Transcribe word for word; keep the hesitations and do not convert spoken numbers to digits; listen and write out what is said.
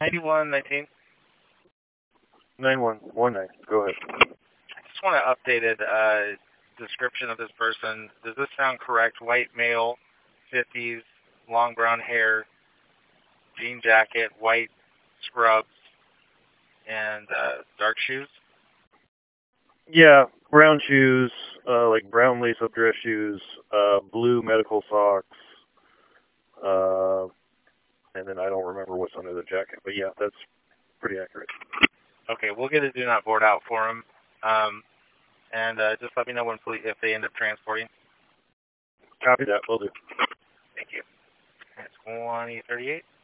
ninety-one nineteen. nine one one nine. Go ahead. I just want an updated uh, description of this person. Does this sound correct? White male, fifties, long brown hair, jean jacket, white scrubs, and uh, dark shoes? Yeah, brown shoes, uh, like brown lace-up dress shoes, uh, blue medical socks, uh, and then I don't remember what's under the jacket, but yeah, that's pretty accurate. Okay, we'll get a do not board out for him, um, and uh, just let me know when police, if they end up transporting. Copy that. Will do. Thank you. It's twenty thirty-eight.